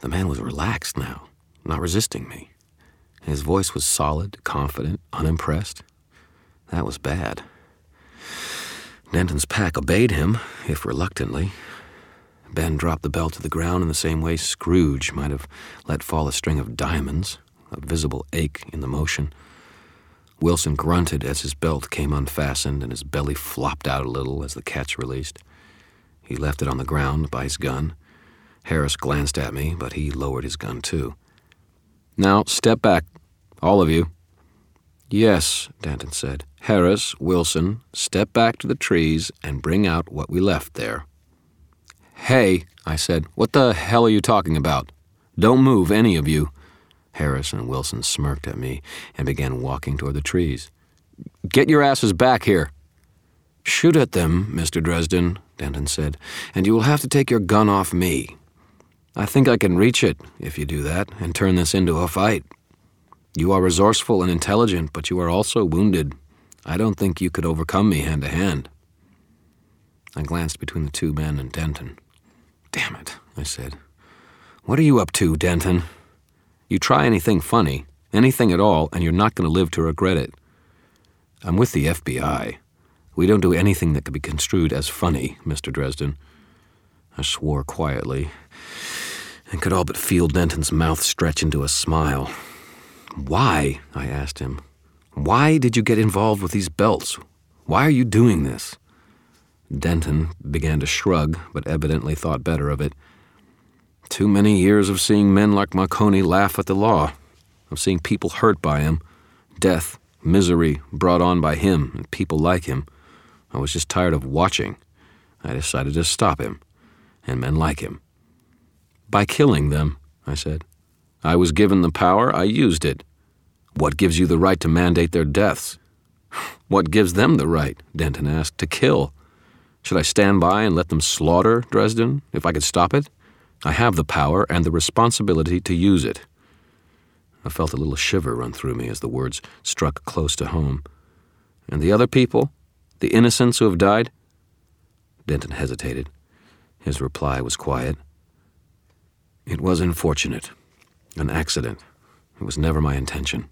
The man was relaxed now, not resisting me. His voice was solid, confident, unimpressed. That was bad. Denton's pack obeyed him, if reluctantly. Ben dropped the belt to the ground in the same way Scrooge might have let fall a string of diamonds, a visible ache in the motion. Wilson grunted as his belt came unfastened and his belly flopped out a little as the catch released. He left it on the ground by his gun. Harris glanced at me, but he lowered his gun too. "Now, step back, all of you." "Yes," Denton said. "Harris, Wilson, step back to the trees and bring out what we left there." "Hey," I said, "what the hell are you talking about? Don't move, any of you." Harris and Wilson smirked at me and began walking toward the trees. "Get your asses back here." "Shoot at them, Mr. Dresden," Denton said, "and you will have to take your gun off me. I think I can reach it if you do that and turn this into a fight. You are resourceful and intelligent, but you are also wounded. I don't think you could overcome me hand to hand." I glanced between the two men and Denton. "Damn it," I said. "What are you up to, Denton? You try anything funny, anything at all, and you're not going to live to regret it. I'm with the FBI. We don't do anything that could be construed as funny, Mr. Dresden." I swore quietly and could all but feel Denton's mouth stretch into a smile. "Why?" I asked him. "Why did you get involved with these belts? Why are you doing this?" Denton began to shrug, but evidently thought better of it. "Too many years of seeing men like Marconi laugh at the law, of seeing people hurt by him, death, misery brought on by him and people like him. I was just tired of watching. I decided to stop him, and men like him." "By killing them," I said. "I was given the power, I used it. What gives you the right to mandate their deaths?" "What gives them the right," Denton asked, "to kill? Should I stand by and let them slaughter Dresden, if I could stop it? I have the power and the responsibility to use it." I felt a little shiver run through me as the words struck close to home. "And the other people? The innocents who have died?" Denton hesitated. His reply was quiet. "It was unfortunate. An accident. It was never my intention."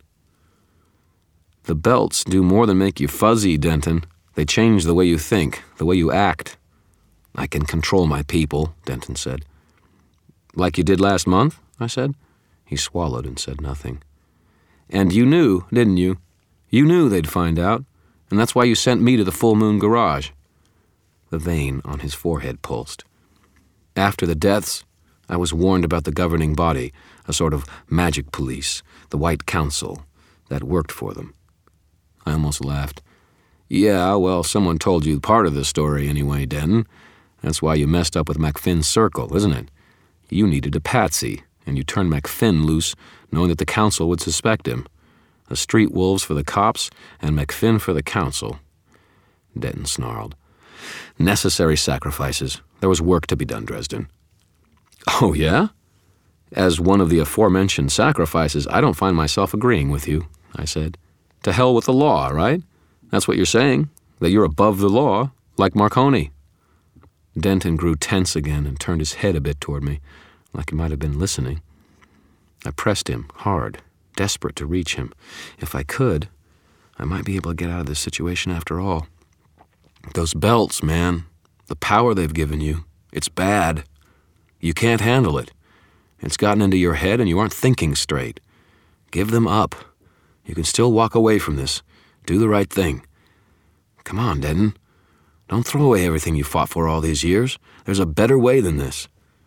"The belts do more than make you fuzzy, Denton. They change the way you think, the way you act." "I can control my people," Denton said. "Like you did last month?" I said. He swallowed and said nothing. "And you knew, didn't you? You knew they'd find out, and that's why you sent me to the Full Moon Garage." The vein on his forehead pulsed. "After the deaths, I was warned about the governing body, a sort of magic police, the White Council, that worked for them." I almost laughed. "Yeah, well, someone told you part of the story anyway, Denton. That's why you messed up with McFinn's circle, isn't it? You needed a patsy, and you turned McFinn loose knowing that the council would suspect him. The street wolves for the cops and McFinn for the council." Denton snarled. "Necessary sacrifices. There was work to be done, Dresden." "Oh, yeah? As one of the aforementioned sacrifices, I don't find myself agreeing with you," I said. "To hell with the law, right? That's what you're saying, that you're above the law, like Marconi." Denton grew tense again and turned his head a bit toward me, like he might have been listening. I pressed him hard, desperate to reach him. If I could, I might be able to get out of this situation after all. "Those belts, man, the power they've given you, it's bad. You can't handle it. It's gotten into your head and you aren't thinking straight. Give them up. You can still walk away from this. Do the right thing. Come on, Denton. Don't throw away everything you fought for all these years. There's a better way than this."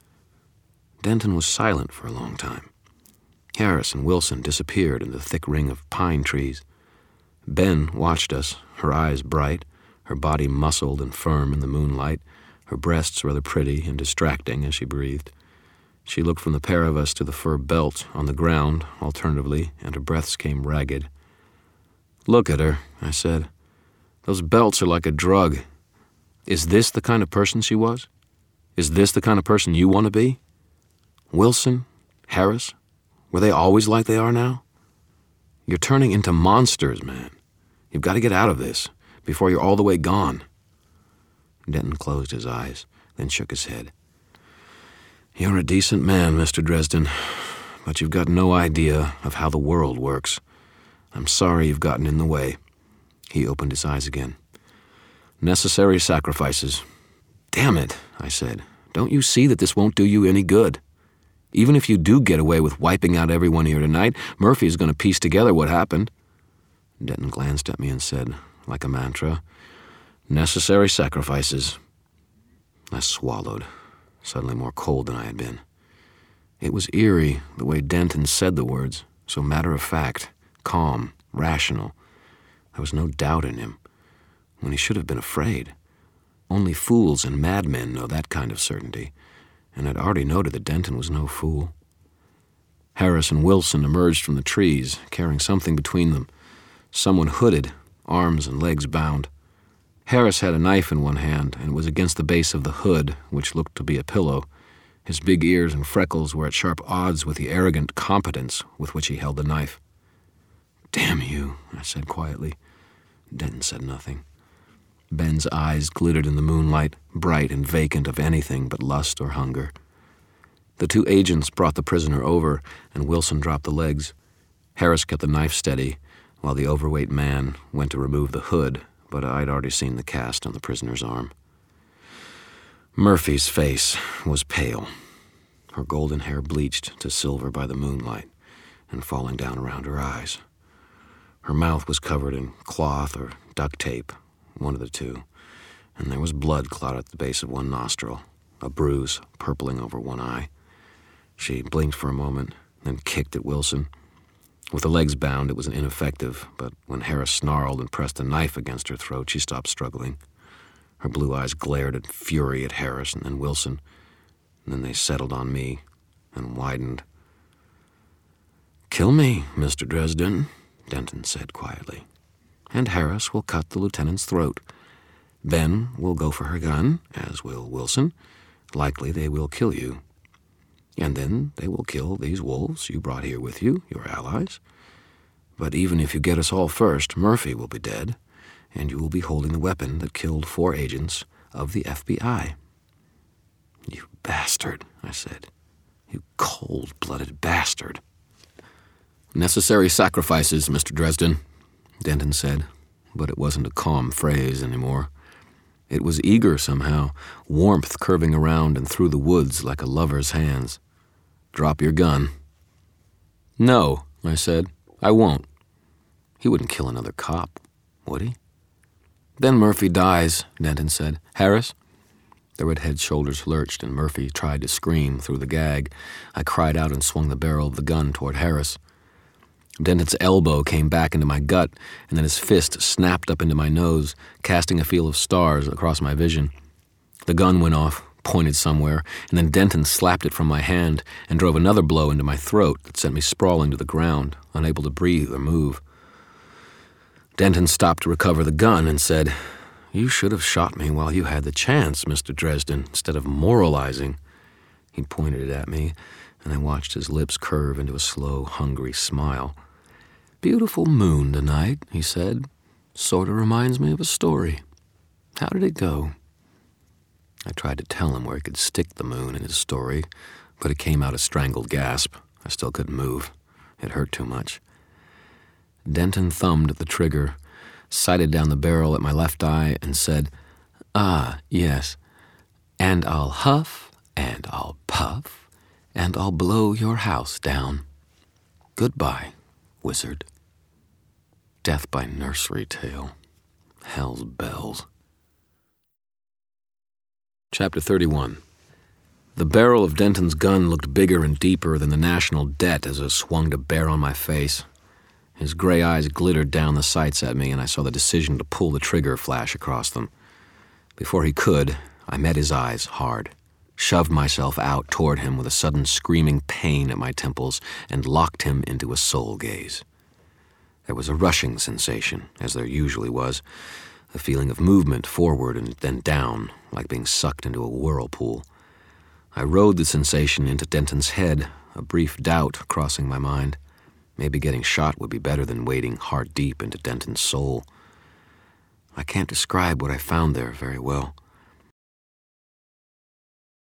Denton was silent for a long time. Harris and Wilson disappeared in the thick ring of pine trees. Ben watched us, her eyes bright, her body muscled and firm in the moonlight, her breasts rather pretty and distracting as she breathed. She looked from the pair of us to the fur belt on the ground, alternatively, and her breaths came ragged. "Look at her," I said. "Those belts are like a drug. Is this the kind of person she was? Is this the kind of person you want to be? Wilson? Harris? Were they always like they are now? You're turning into monsters, man. You've got to get out of this before you're all the way gone." Denton closed his eyes, then shook his head. You're a decent man, Mr. Dresden, but you've got no idea of how the world works. I'm sorry you've gotten in the way. He opened his eyes again. Necessary sacrifices. Damn it, I said. Don't you see that this won't do you any good? Even if you do get away with wiping out everyone here tonight, Murphy is going to piece together what happened. Denton glanced at me and said, like a mantra, necessary sacrifices. I swallowed, suddenly more cold than I had been. It was eerie the way Denton said the words, so matter-of-fact, calm, rational. There was no doubt in him, when he should have been afraid. Only fools and madmen know that kind of certainty, and I'd already noted that Denton was no fool. Harris and Wilson emerged from the trees, carrying something between them. Someone hooded, arms and legs bound. Harris had a knife in one hand, and it was against the base of the hood, which looked to be a pillow. His big ears and freckles were at sharp odds with the arrogant competence with which he held the knife. "Damn you," I said quietly. Denton said nothing. Ben's eyes glittered in the moonlight, bright and vacant of anything but lust or hunger. The two agents brought the prisoner over, and Wilson dropped the legs. Harris kept the knife steady, while the overweight man went to remove the hood, but I'd already seen the cast on the prisoner's arm. Murphy's face was pale, her golden hair bleached to silver by the moonlight and falling down around her eyes. Her mouth was covered in cloth or duct tape, one of the two, and there was blood clot at the base of one nostril, a bruise purpling over one eye. She blinked for a moment, then kicked at Wilson. With the legs bound, it was ineffective, but when Harris snarled and pressed a knife against her throat, she stopped struggling. Her blue eyes glared in fury at Harris and then Wilson, and then they settled on me and widened. "Kill me, Mr. Dresden," Denton said quietly, "and Harris will cut the lieutenant's throat. Ben will go for her gun, as will Wilson. Likely they will kill you. And then they will kill these wolves you brought here with you, your allies. But even if you get us all first, Murphy will be dead, and you will be holding the weapon that killed 4 agents of the FBI." "You bastard," I said. "You cold-blooded bastard." "Necessary sacrifices, Mr. Dresden," Denton said, but it wasn't a calm phrase anymore. It was eager somehow, warmth curving around and through the woods like a lover's hands. "Drop your gun." "No," I said, "I won't." He wouldn't kill another cop, would he? "Then Murphy dies," Denton said. "Harris?" The redhead's shoulders lurched, and Murphy tried to scream through the gag. I cried out and swung the barrel of the gun toward Harris. Denton's elbow came back into my gut, and then his fist snapped up into my nose, casting a field of stars across my vision. The gun went off, pointed somewhere, and then Denton slapped it from my hand and drove another blow into my throat that sent me sprawling to the ground, unable to breathe or move. Denton stopped to recover the gun and said, "You should have shot me while you had the chance, Mr. Dresden, instead of moralizing." He pointed it at me, and I watched his lips curve into a slow, hungry smile. "Beautiful moon tonight," he said. "Sort of reminds me of a story. How did it go?" I tried to tell him where he could stick the moon in his story, but it came out a strangled gasp. I still couldn't move. It hurt too much. Denton thumbed at the trigger, sighted down the barrel at my left eye, and said, "Ah, yes. And I'll huff, and I'll puff, and I'll blow your house down. Goodbye, wizard." Death by nursery tale. Hell's bells. Chapter 31. The barrel of Denton's gun looked bigger and deeper than the national debt as it swung to bear on my face. His gray eyes glittered down the sights at me, and I saw the decision to pull the trigger flash across them. Before he could, I met his eyes hard, shoved myself out toward him with a sudden screaming pain at my temples, and locked him into a soul gaze. There was a rushing sensation, as there usually was, a feeling of movement forward and then down, like being sucked into a whirlpool. I rode the sensation into Denton's head, a brief doubt crossing my mind. Maybe getting shot would be better than wading heart deep into Denton's soul. I can't describe what I found there very well.